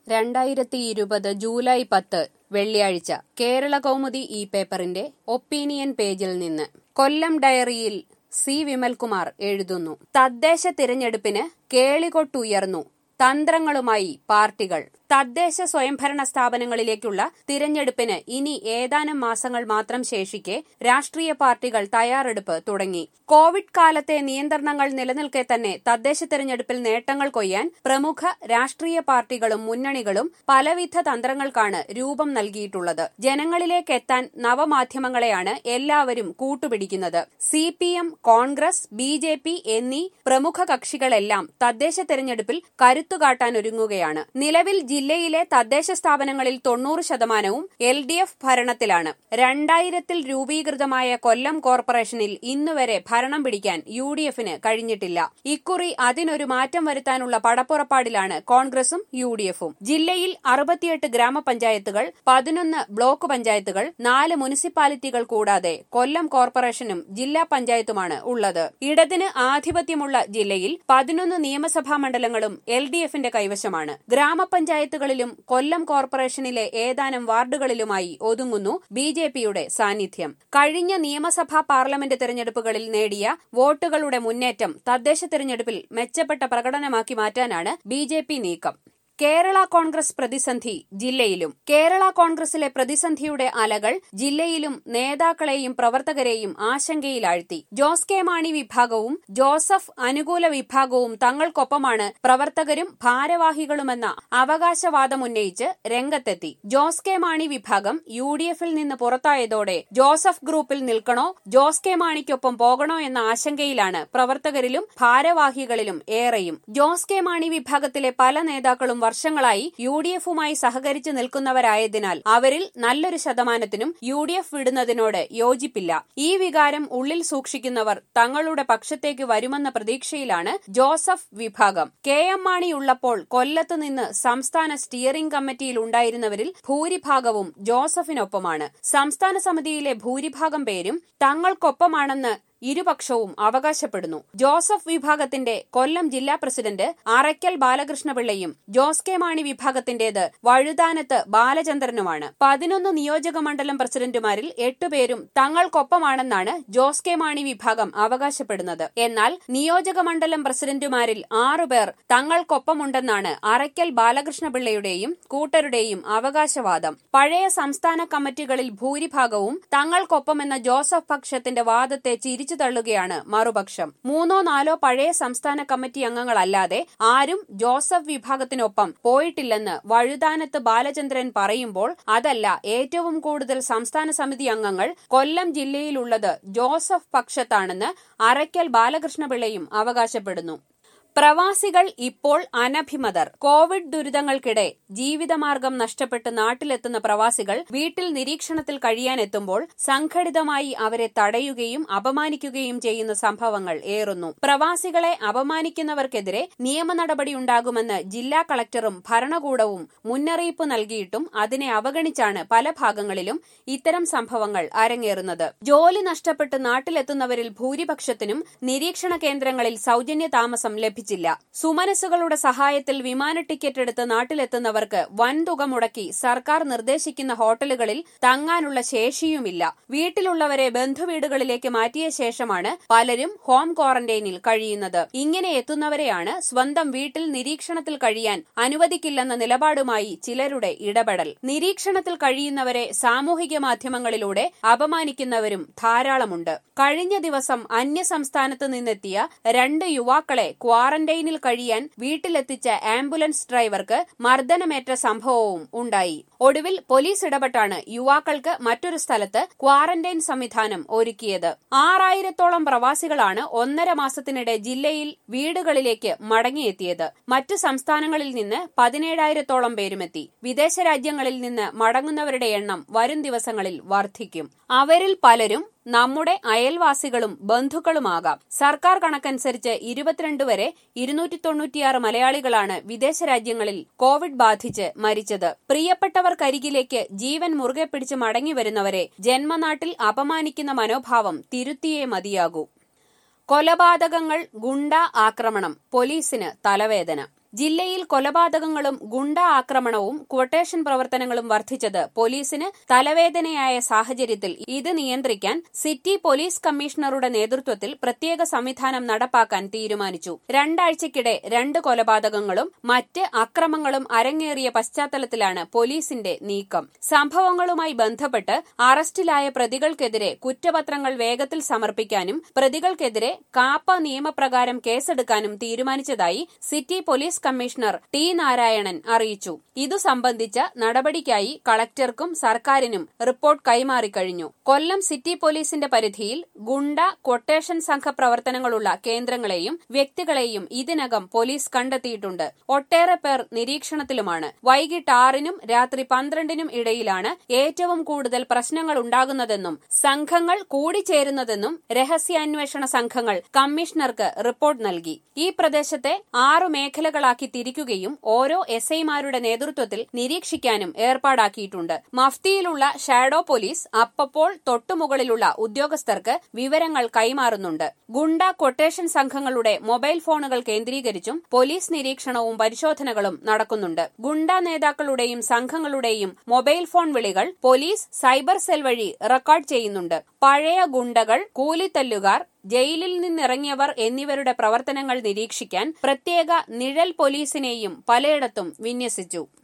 2020 July 10 വെള്ളിയാഴ്ച കേരള കൗമുദി ഈ പേപ്പറിന്റെ ഒപ്പീനിയൻ പേജിൽ നിന്ന് കൊല്ലം ഡയറിയിൽ സി വിമൽകുമാർ എഴുതുന്നു. തദ്ദേശ തിരഞ്ഞെടുപ്പിന് കേളികൊട്ടുയർന്നു തന്ത്രങ്ങളുമായി പാർട്ടികൾ. തദ്ദേശ സ്വയംഭരണ സ്ഥാപനങ്ങളിലേക്കുള്ള തിരഞ്ഞെടുപ്പിന് ഇനി ഏതാനും മാസങ്ങൾ മാത്രം ശേഷിക്കെ രാഷ്ട്രീയ പാർട്ടികൾ തയ്യാറെടുപ്പ് തുടങ്ങി. കോവിഡ് കാലത്തെ നിയന്ത്രണങ്ങൾ നിലനിൽക്കെ തന്നെ തദ്ദേശ തിരഞ്ഞെടുപ്പിൽ നേട്ടങ്ങൾ കൊയ്യാൻ പ്രമുഖ രാഷ്ട്രീയ പാർട്ടികളും മുന്നണികളും പലവിധ തന്ത്രങ്ങൾക്കാണ് രൂപം നൽകിയിട്ടുള്ളത്. ജനങ്ങളിലേക്ക് എത്താൻ നവമാധ്യമങ്ങളെയാണ് എല്ലാവരും കൂട്ടുപിടിക്കുന്നത്. CPM, കോൺഗ്രസ്, BJP എന്നീ പ്രമുഖ കക്ഷികളെല്ലാം തദ്ദേശ തിരഞ്ഞെടുപ്പിൽ കരുത്തുകാട്ടാനൊരുങ്ങുകയാണ്. നിലവിൽ ജില്ലയിലെ തദ്ദേശ സ്ഥാപനങ്ങളിൽ 90% LDF ഭരണത്തിലാണ്. 2000 രൂപീകൃതമായ കൊല്ലം കോർപ്പറേഷനിൽ ഇന്നുവരെ ഭരണം പിടിക്കാൻ UDFന് കഴിഞ്ഞിട്ടില്ല. ഇക്കുറി അതിനൊരു മാറ്റം വരുത്താനുള്ള പടപ്പുറപ്പാടിലാണ് കോൺഗ്രസും UDFും. ജില്ലയിൽ 68 ഗ്രാമപഞ്ചായത്തുകൾ, 11 ബ്ലോക്ക് പഞ്ചായത്തുകൾ, 4 മുനിസിപ്പാലിറ്റികൾ കൂടാതെ കൊല്ലം കോർപ്പറേഷനും ജില്ലാ പഞ്ചായത്തുമാണ് ഉള്ളത്. ഇടതിന് ആധിപത്യമുള്ള ജില്ലയിൽ 11 നിയമസഭാ മണ്ഡലങ്ങളും LDFന്റെ കൈവശമാണ്. ഗ്രാമപഞ്ചായത്തുകളിലും കൊല്ലം കോർപ്പറേഷനിലെ ഏതാനും വാർഡുകളിലുമായി ഒതുങ്ങുന്നു BJPയുടെ സാന്നിധ്യം. കഴിഞ്ഞ നിയമസഭാ പാർലമെന്റ് തെരഞ്ഞെടുപ്പുകളിൽ നേടിയ വോട്ടുകളുടെ മുന്നേറ്റം തദ്ദേശ തെരഞ്ഞെടുപ്പിൽ മെച്ചപ്പെട്ട പ്രകടനമാക്കി മാറ്റാനാണ് BJP നീക്കം. കേരള കോൺഗ്രസ് പ്രതിസന്ധി ജില്ലയിലും. കേരള കോൺഗ്രസിലെ പ്രതിസന്ധിയുടെ അലകൾ ജില്ലയിലും നേതാക്കളെയും പ്രവർത്തകരെയും ആശങ്കയിലാഴ്ത്തി. ജോസ് കെ മാണി വിഭാഗവും ജോസഫ് അനുകൂല വിഭാഗവും തങ്ങൾക്കൊപ്പമാണ് പ്രവർത്തകരും ഭാരവാഹികളുമെന്ന അവകാശവാദമുന്നയിച്ച് രംഗത്തെത്തി. ജോസ് കെ മാണി വിഭാഗം UDFിൽ നിന്ന് പുറത്തായതോടെ ജോസഫ് ഗ്രൂപ്പിൽ നിൽക്കണോ, ജോസ് കെ മാണിക്കൊപ്പം പോകണോ എന്ന ആശങ്കയിലാണ് പ്രവർത്തകരിലും ഭാരവാഹികളിലും ഏറെയും. ജോസ് കെ മാണി വിഭാഗത്തിലെ പല നേതാക്കളും വർഷങ്ങളായി UDFുമായി സഹകരിച്ചു നിൽക്കുന്നവരായതിനാൽ അവരിൽ നല്ലൊരു ശതമാനത്തിനും UDF വിടുന്നതിനോട് യോജിപ്പില്ല. ഈ വികാരം ഉള്ളിൽ സൂക്ഷിക്കുന്നവർ തങ്ങളുടെ പക്ഷത്തേക്ക് വരുമെന്ന പ്രതീക്ഷയിലാണ് ജോസഫ് വിഭാഗം. KM മാണി ഉള്ളപ്പോൾ കൊല്ലത്ത് നിന്ന് സംസ്ഥാന സ്റ്റിയറിംഗ് കമ്മിറ്റിയിൽ ഉണ്ടായിരുന്നവരിൽ ഭൂരിഭാഗവും ജോസഫിനൊപ്പമാണ്. സംസ്ഥാന സമിതിയിലെ ഭൂരിഭാഗം പേരും തങ്ങൾക്കൊപ്പമാണെന്ന് ഇരുപക്ഷവും അവകാശപ്പെടുന്നു. ജോസഫ് വിഭാഗത്തിന്റെ കൊല്ലം ജില്ലാ പ്രസിഡന്റ് അറയ്ക്കൽ ബാലകൃഷ്ണപിള്ളയും ജോസ് കെ മാണി വിഭാഗത്തിന്റേത് വഴുതാനത്ത് ബാലചന്ദ്രനുമാണ്. 11 നിയോജക മണ്ഡലം പ്രസിഡന്റുമാരിൽ 8 പേരും തങ്ങൾക്കൊപ്പമാണെന്നാണ് ജോസ് കെ മാണി വിഭാഗം അവകാശപ്പെടുന്നത്. എന്നാൽ നിയോജക മണ്ഡലം പ്രസിഡന്റുമാരിൽ 6 പേർ തങ്ങൾക്കൊപ്പമുണ്ടെന്നാണ് അറയ്ക്കൽ ബാലകൃഷ്ണപിള്ളയുടെയും കൂട്ടരുടെയും അവകാശവാദം. പഴയ സംസ്ഥാന കമ്മിറ്റികളിൽ ഭൂരിഭാഗവും തങ്ങൾക്കൊപ്പമെന്ന ജോസഫ് പക്ഷത്തിന്റെ വാദത്തെ തള്ളുകയാണ് മറുപക്ഷം. 3-4 പഴയ സംസ്ഥാന കമ്മിറ്റി അംഗങ്ങളല്ലാതെ ആരും ജോസഫ് വിഭാഗത്തിനൊപ്പം പോയിട്ടില്ലെന്ന് വഴുതാനത്ത് ബാലചന്ദ്രൻ പറയുമ്പോൾ അതല്ല, ഏറ്റവും കൂടുതൽ സംസ്ഥാന സമിതി അംഗങ്ങൾ കൊല്ലം ജില്ലയിലുള്ളത് ജോസഫ് പക്ഷത്താണെന്ന് അറയ്ക്കൽ ബാലകൃഷ്ണപിള്ളയും അവകാശപ്പെടുന്നു. പ്രവാസികൾ ഇപ്പോൾ അനഭിമതർ. കോവിഡ് ദുരിതങ്ങൾക്കിടെ ജീവിതമാർഗം നഷ്ടപ്പെട്ട് നാട്ടിലെത്തുന്ന പ്രവാസികൾ വീട്ടിൽ നിരീക്ഷണത്തിൽ കഴിയാനെത്തുമ്പോൾ സംഘടിതമായി അവരെ തടയുകയും അപമാനിക്കുകയും ചെയ്യുന്ന സംഭവങ്ങൾ ഏറുന്നു. പ്രവാസികളെ അപമാനിക്കുന്നവർക്കെതിരെ നിയമ നടപടിയുണ്ടാകുമെന്ന് ജില്ലാ കളക്ടറും ഭരണകൂടവും മുന്നറിയിപ്പ് നൽകിയിട്ടും അതിനെ അവഗണിച്ചാണ് പല ഭാഗങ്ങളിലും ഇത്തരം സംഭവങ്ങൾ അരങ്ങേറുന്നത്. ജോലി നഷ്ടപ്പെട്ട് നാട്ടിലെത്തുന്നവരിൽ ഭൂരിപക്ഷത്തിനും നിരീക്ഷണ കേന്ദ്രങ്ങളിൽ സൗജന്യ താമസം ലഭിച്ചില്ല. സുമനസുകളുടെ സഹായത്തിൽ വിമാന ടിക്കറ്റ് എടുത്ത് നാട്ടിലെത്തുന്നവർക്ക് വൻതുക മുടക്കി സർക്കാർ നിർദ്ദേശിക്കുന്ന ഹോട്ടലുകളിൽ തങ്ങാനുള്ള ശേഷിയുമില്ല. വീട്ടിലുള്ളവരെ ബന്ധുവീടുകളിലേക്ക് മാറ്റിയ ശേഷമാണ് പലരും ഹോം ക്വാറന്റൈനിൽ കഴിയുന്നത്. ഇങ്ങനെ എത്തുന്നവരെയാണ് സ്വന്തം വീട്ടിൽ നിരീക്ഷണത്തിൽ കഴിയാൻ അനുവദിക്കില്ലെന്ന നിലപാടുമായി ചിലരുടെ ഇടപെടൽ. നിരീക്ഷണത്തിൽ കഴിയുന്നവരെ സാമൂഹിക മാധ്യമങ്ങളിലൂടെ അപമാനിക്കുന്നവരും ധാരാളമുണ്ട്. കഴിഞ്ഞ ദിവസം അന്യസംസ്ഥാനത്ത് നിന്നെത്തിയ 2 യുവാക്കളെ ക്വാറന്റൈനിൽ കഴിയാൻ വീട്ടിലെത്തിച്ച ആംബുലൻസ് ഡ്രൈവർക്ക് മർദ്ദനമേറ്റ സംഭവവും ഉണ്ടായി. ഒടുവിൽ പോലീസ് ഇടപെട്ടാണ് യുവാക്കൾക്ക് മറ്റൊരു സ്ഥലത്ത് ക്വാറന്റൈൻ സംവിധാനം ഒരുക്കിയത്. 6000-ഓളം പ്രവാസികളാണ് 1.5 മാസത്തിനിടെ ജില്ലയിൽ വീടുകളിലേക്ക് മടങ്ങിയെത്തിയത്. മറ്റു സംസ്ഥാനങ്ങളിൽ നിന്ന് 17,000-ഓളം പേരുമെത്തി. വിദേശ രാജ്യങ്ങളിൽ നിന്ന് മടങ്ങുന്നവരുടെ എണ്ണം വരും ദിവസങ്ങളിൽ വർദ്ധിക്കും. അവരിൽ പലരും നമ്മുടെ അയൽവാസികളും ബന്ധുക്കളുമാകാം. സർക്കാർ കണക്കനുസരിച്ച് 22 വരെ 296 മലയാളികളാണ് വിദേശ രാജ്യങ്ങളിൽ കോവിഡ് ബാധിച്ച് മരിച്ചത്. പ്രിയപ്പെട്ടവർക്കരികിലേക്ക് ജീവൻ മുറുകെ പിടിച്ച് മടങ്ങിവരുന്നവരെ ജന്മനാട്ടിൽ അപമാനിക്കുന്ന മനോഭാവം തിരുത്തിയേ മതിയാകൂ. കൊലപാതകങ്ങൾ, ഗുണ്ടാ ആക്രമണം, പോലീസിന് തലവേദന. ജില്ലയിൽ കൊലപാതകങ്ങളും ഗുണ്ടാ ആക്രമണവും ക്വട്ടേഷൻ പ്രവർത്തനങ്ങളും വർദ്ധിച്ചത് പോലീസിന് തലവേദനയായ സാഹചര്യത്തിൽ ഇത് നിയന്ത്രിക്കാൻ സിറ്റി പോലീസ് കമ്മീഷണറുടെ നേതൃത്വത്തിൽ പ്രത്യേക സംവിധാനം നടപ്പാക്കാൻ തീരുമാനിച്ചു. 2 ആഴ്ചയ്ക്കിടെ 2 കൊലപാതകങ്ങളും മറ്റ് അക്രമങ്ങളും അരങ്ങേറിയ പശ്ചാത്തലത്തിലാണ് പോലീസിന്റെ നീക്കം. സംഭവങ്ങളുമായി ബന്ധപ്പെട്ട് അറസ്റ്റിലായ പ്രതികൾക്കെതിരെ കുറ്റപത്രങ്ങൾ വേഗത്തിൽ സമർപ്പിക്കാനും പ്രതികൾക്കെതിരെ കാപ്പ നിയമപ്രകാരം കേസെടുക്കാനും തീരുമാനിച്ചതായി city police commissioner T Narayanan അറിയിച്ചു. ഇതു സംബന്ധിച്ച നടപടിക്കായി കളക്ടർക്കും സർക്കാരിനും റിപ്പോർട്ട് കൈമാറിക്കഴിഞ്ഞു. കൊല്ലം സിറ്റി പോലീസിന്റെ പരിധിയിൽ ഗുണ്ട ക്വട്ടേഷൻ സംഘ പ്രവർത്തനങ്ങളുള്ള കേന്ദ്രങ്ങളെയും വ്യക്തികളെയും ഇതിനകം പോലീസ് കണ്ടെത്തിയിട്ടുണ്ട്. ഒട്ടേറെ പേർ നിരീക്ഷണത്തിലുമാണ്. വൈകിട്ട് 6-നും രാത്രി 12-നും ഇടയിലാണ് ഏറ്റവും കൂടുതൽ പ്രശ്നങ്ങൾ ഉണ്ടാകുന്നതെന്നും സംഘങ്ങൾ കൂടിച്ചേരുന്നതെന്നും രഹസ്യാന്വേഷണ സംഘങ്ങൾ കമ്മീഷണർക്ക് റിപ്പോർട്ട് നൽകി. ഈ പ്രദേശത്തെ 6 മേഖലകളാക്കി തിരിക്കുകയും ഓരോ എസ്ഐമാരുടെ നേതൃത്വത്തിൽ നിരീക്ഷിക്കാനും ഏർപ്പാടാക്കിയിട്ടുണ്ട്. മഫ്തിയിലുള്ള ഷാഡോ പോലീസ് അപ്പപ്പോൾ തൊട്ടുമുകളിലുള്ള ഉദ്യോഗസ്ഥർക്ക് വിവരങ്ങൾ കൈമാറുന്നുണ്ട്. ഗുണ്ട ക്വട്ടേഷൻ സംഘങ്ങളുടെ മൊബൈൽ ഫോണുകൾ കേന്ദ്രീകരിച്ചും പോലീസ് നിരീക്ഷണവും പരിശോധനകളും നടക്കുന്നുണ്ട്. ഗുണ്ട നേതാക്കളുടെയും സംഘങ്ങളുടെയും മൊബൈൽ ഫോൺ വിളികൾ പോലീസ് സൈബർ സെൽ വഴി റെക്കോർഡ് ചെയ്യുന്നുണ്ട്. പഴയ ഗുണ്ടകൾ, കൂലിത്തല്ലുകാർ, ജയിലിൽ നിന്നിറങ്ങിയവർ എന്നിവരുടെ പ്രവർത്തനങ്ങൾ നിരീക്ഷിക്കാൻ പ്രത്യേക നിഴൽ പോലീസിനെയും പലയിടത്തും വിന്യസിച്ചു.